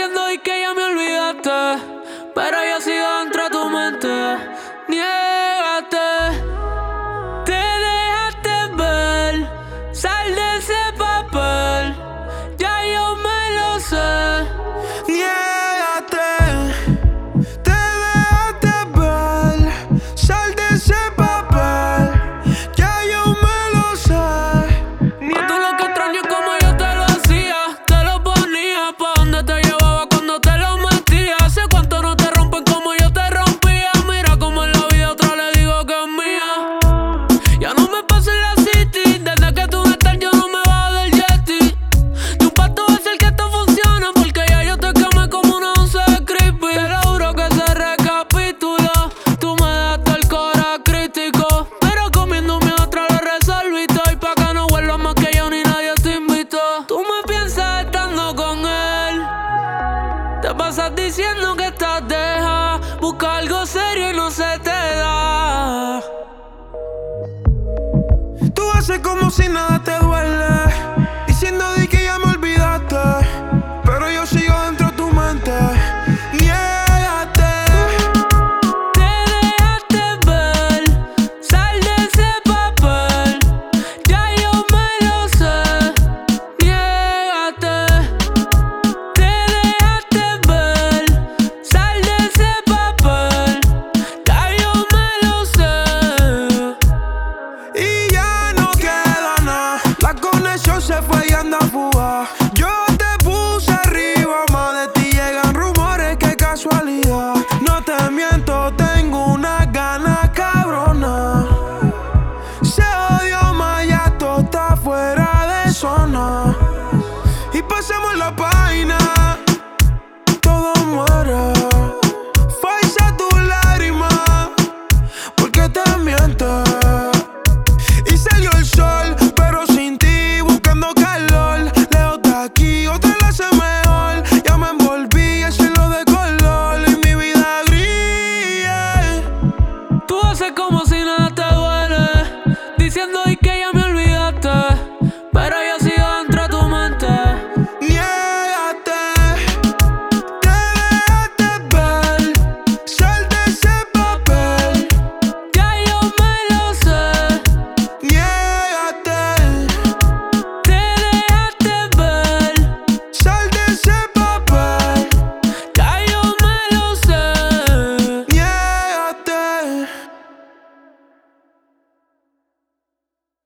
diciendo y que ya me olvidaste, pero yo sigo dentro de tu mente. Niégate, te dejaste ver, sal de ese papel, ya yo me lo sé. Niégate, te dejaste ver, sal de ese papel, ya yo me lo sé. Tú lo que extraño es como yo te lo hacía, te lo ponía, pa' donde te llevaba cuando te lo metía. Hace cuánto no te rompen como yo te rompía. Mira como en la vida otra le digo que es mía. Ya no me paso en la city, desde que tú no estás yo no me bajo del jetty. De un pato es el que esto funciona, porque ya yo te quemé como una once de creepy. Te lo juro que se recapitula, tú me dejaste el cora crítico, pero comiéndome otra lo resolviste. Y pa' que no vuelvas más que yo ni nadie te invitó. Tú me piensas estando con él, te pasas diciendo que estás deja, busca algo serio y no se te da. Tú haces como si nada te duele,